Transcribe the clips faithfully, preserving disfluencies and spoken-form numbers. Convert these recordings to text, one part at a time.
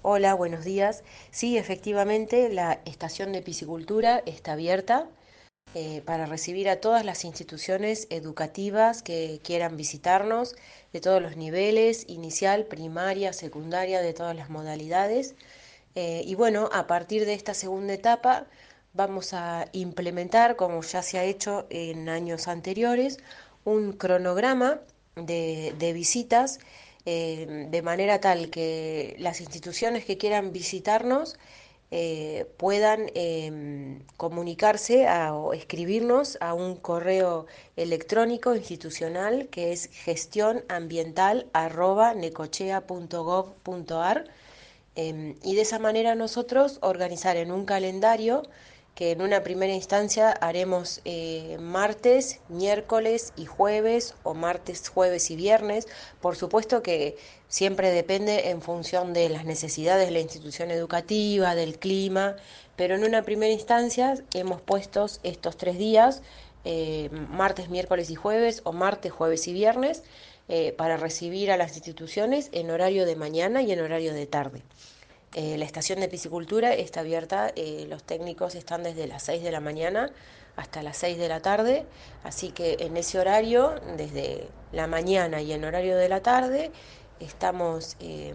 Hola, buenos días. Sí, efectivamente, la estación de piscicultura está abierta eh, para recibir a todas las instituciones educativas que quieran visitarnos, de todos los niveles, inicial, primaria, secundaria, de todas las modalidades. Eh, y bueno, a partir de esta segunda etapa vamos a implementar, como ya se ha hecho en años anteriores, un cronograma de, de visitas eh, de manera tal que las instituciones que quieran visitarnos eh, puedan eh, comunicarse a, o escribirnos a un correo electrónico institucional que es gestionambiental arroba necochea punto gov punto ar. Eh, y de esa manera nosotros organizar en un calendario que en una primera instancia haremos eh, martes, miércoles y jueves, o martes, jueves y viernes. Por supuesto que siempre depende en función de las necesidades de la institución educativa, del clima, pero en una primera instancia hemos puesto estos tres días, eh, martes, miércoles y jueves, o martes, jueves y viernes, eh, para recibir a las instituciones en horario de mañana y en horario de tarde. Eh, la estación de piscicultura está abierta, eh, los técnicos están desde las seis de la mañana hasta las seis de la tarde, así que en ese horario, desde la mañana y en horario de la tarde, estamos eh,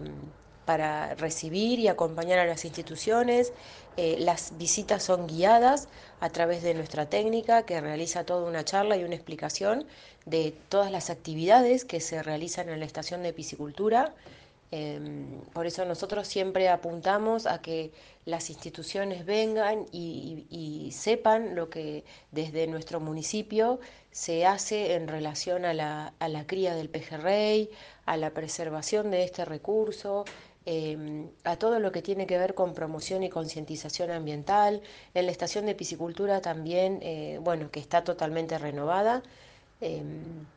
para recibir y acompañar a las instituciones. Eh, las visitas son guiadas a través de nuestra técnica, que realiza toda una charla y una explicación de todas las actividades que se realizan en la estación de piscicultura. Eh, por eso nosotros siempre apuntamos a que las instituciones vengan y, y- y sepan lo que desde nuestro municipio se hace en relación a la, a la cría del pejerrey, a la preservación de este recurso, eh, a todo lo que tiene que ver con promoción y concientización ambiental. En la estación de piscicultura también, eh, bueno, que está totalmente renovada. eh,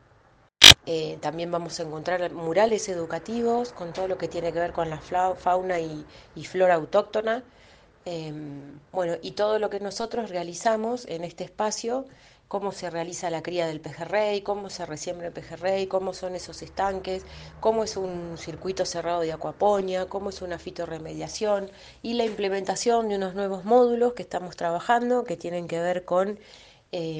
eh, también vamos a encontrar murales educativos con todo lo que tiene que ver con la fauna y, y flora autóctona. Eh, bueno, y todo lo que nosotros realizamos en este espacio, cómo se realiza la cría del pejerrey, cómo se resiembra el pejerrey, cómo son esos estanques, cómo es un circuito cerrado de acuaponia, cómo es una fitorremediación y la implementación de unos nuevos módulos que estamos trabajando que tienen que ver con eh,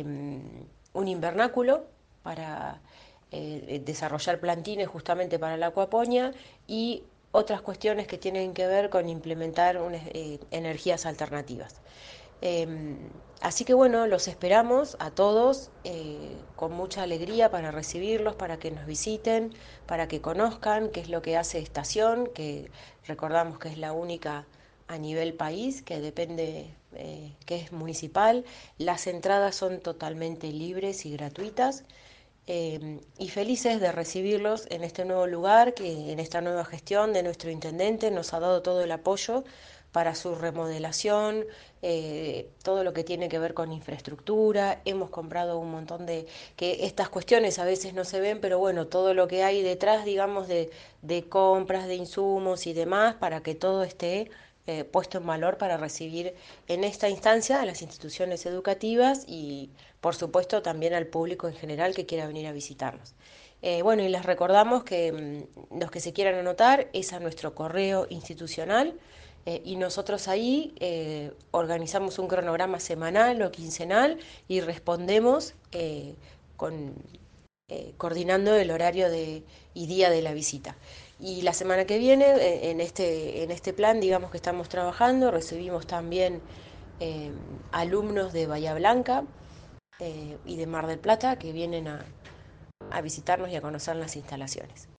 un invernáculo para eh, desarrollar plantines justamente para la acuaponia y otras cuestiones que tienen que ver con implementar unas, eh, energías alternativas. Eh, Así que bueno, los esperamos a todos eh, con mucha alegría para recibirlos, para que nos visiten, para que conozcan qué es lo que hace Estación, que recordamos que es la única a nivel país, que depende, eh, que es municipal. Las entradas son totalmente libres y gratuitas. Eh, y felices de recibirlos en este nuevo lugar, que en esta nueva gestión de nuestro intendente nos ha dado todo el apoyo para su remodelación, eh, todo lo que tiene que ver con infraestructura. Hemos comprado un montón de, que estas cuestiones a veces no se ven, pero bueno, todo lo que hay detrás, digamos, de, de compras, de insumos y demás, para que todo esté eh, puesto en valor para recibir en esta instancia a las instituciones educativas y, por supuesto, también al público en general que quiera venir a visitarnos. Eh, bueno, y les recordamos que mmm, los que se quieran anotar es a nuestro correo institucional, eh, y nosotros ahí eh, organizamos un cronograma semanal o quincenal y respondemos eh, con, eh, coordinando el horario de, y día de la visita. Y la semana que viene, eh, en, este, en este plan, digamos que estamos trabajando, recibimos también eh, alumnos de Bahía Blanca eh, y de Mar del Plata que vienen a, a visitarnos y a conocer las instalaciones.